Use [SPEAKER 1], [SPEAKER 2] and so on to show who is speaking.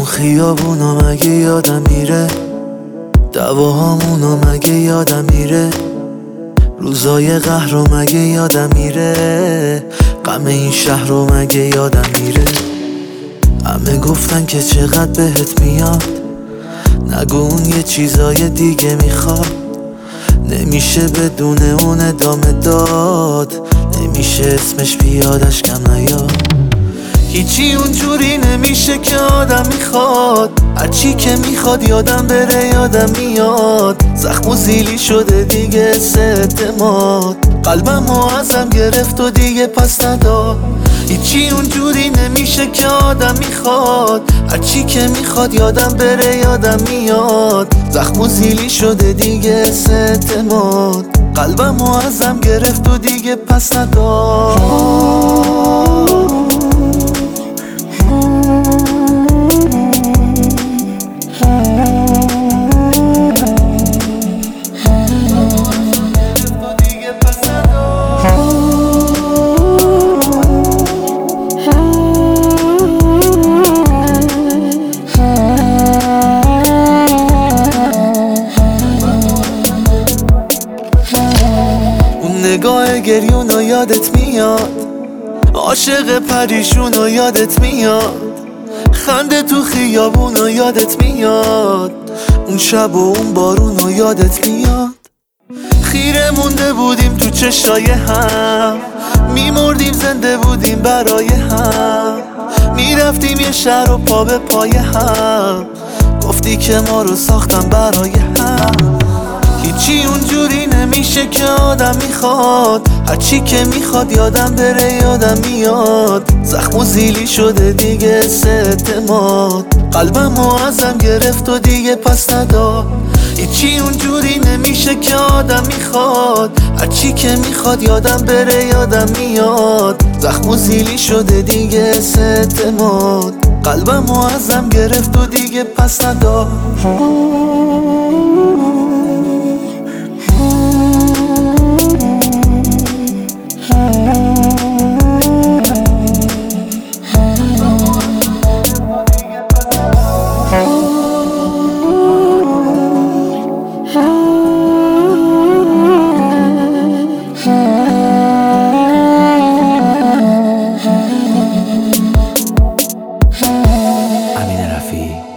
[SPEAKER 1] خیابونا مگه یادم میره، دعواهامونا مگه یادم میره، روزای قهر رو مگه یادم میره، غم این شهر رو مگه یادم میره. همه گفتن که چقدر بهت میاد، نگو اون یه چیزای دیگه میخواد. نمیشه بدون اون ادامه داد، نمیشه اسمش بیادش کم نیاد. هیچی اونجوری نمیشه که آدم میخواد، هرچی که میخواد یادم بره یادم میاد. زخم و زیلی شده دیگه اعتماد، قلبم ازم گرفت و دیگه پس نداد. هیچی اونجوری نمیشه که آدم میخواد، هرچی که میخواد یادم بره یادم میاد. زخم و زیلی شده دیگه اعتماد، قلبم ازم گرفت و دیگه پس نداد. نگاه گریون رو یادت میاد، عاشق پریشون رو یادت میاد، خنده تو خیابون رو یادت میاد، اون شب و اون بارون رو یادت میاد. خیره مونده بودیم تو چشای هم، میمردیم زنده بودیم برای هم، میرفتیم یه شهر و پا به پای هم، گفتی که ما رو ساختم برای هم. هیچی اونجوری نمیشه که آدم میخواد، هرچی که میخواد یادم بره یادم میاد. زخم و زیلی شده دیگه اعتماد، قلبم ازم گرفت و دیگه پس نداد. هیچی اونجوری نمیشه که آدم میخواد، هرچی که میخواد یادم بره یادم میاد. زخم و زیلی شده دیگه اعتماد، قلبم ازم گرفت و دیگه پس نداد.
[SPEAKER 2] امین رفیعی